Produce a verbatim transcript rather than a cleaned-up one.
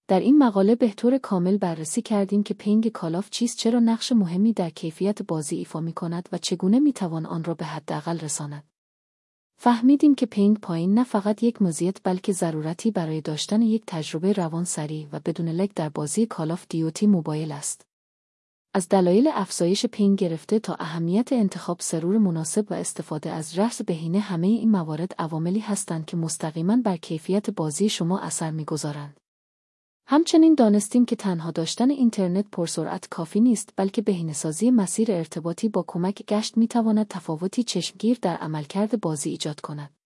در این مقاله به طور کامل بررسی کردیم که پینگ کالاف چیست، چرا نقش مهمی در کیفیت بازی ایفا می‌کند و چگونه می‌توان آن را به حداقل رساند. فهمیدیم که پینگ پایین نه فقط یک مزیت بلکه ضرورتی برای داشتن یک تجربه روان سریع و بدون لگ در بازی کال آف دیوتی موبایل است. از دلایل افزایش پینگ گرفته تا اهمیت انتخاب سرور مناسب و استفاده از رأس بهینه، همه این موارد عواملی هستند که مستقیما بر کیفیت بازی شما اثر می‌گذارند. همچنین دانستیم که تنها داشتن اینترنت پرسرعت کافی نیست، بلکه بهینه‌سازی مسیر ارتباطی با کمک گشت می‌تواند تفاوتی چشمگیر در عملکرد بازی ایجاد کند.